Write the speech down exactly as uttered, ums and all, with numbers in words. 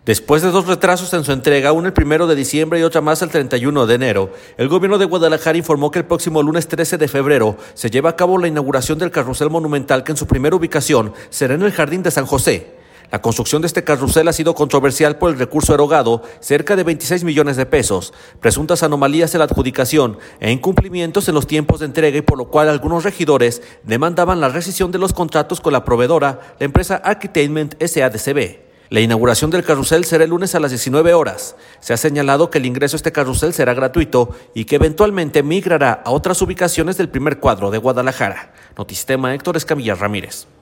Después de dos retrasos en su entrega, una el primero de diciembre y otra más el treinta y uno de enero, el gobierno de Guadalajara informó que el próximo lunes trece de febrero se lleva a cabo la inauguración del carrusel monumental, que en su primera ubicación será en el Jardín de San José. La construcción de este carrusel ha sido controversial por el recurso erogado, cerca de veintiséis millones de pesos, presuntas anomalías en la adjudicación e incumplimientos en los tiempos de entrega, y por lo cual algunos regidores demandaban la rescisión de los contratos con la proveedora, la empresa Architainment S A de C B. La inauguración del carrusel será el lunes a las diecinueve horas. Se ha señalado que el ingreso a este carrusel será gratuito y que eventualmente migrará a otras ubicaciones del primer cuadro de Guadalajara. Notistema, Héctor Escamilla Ramírez.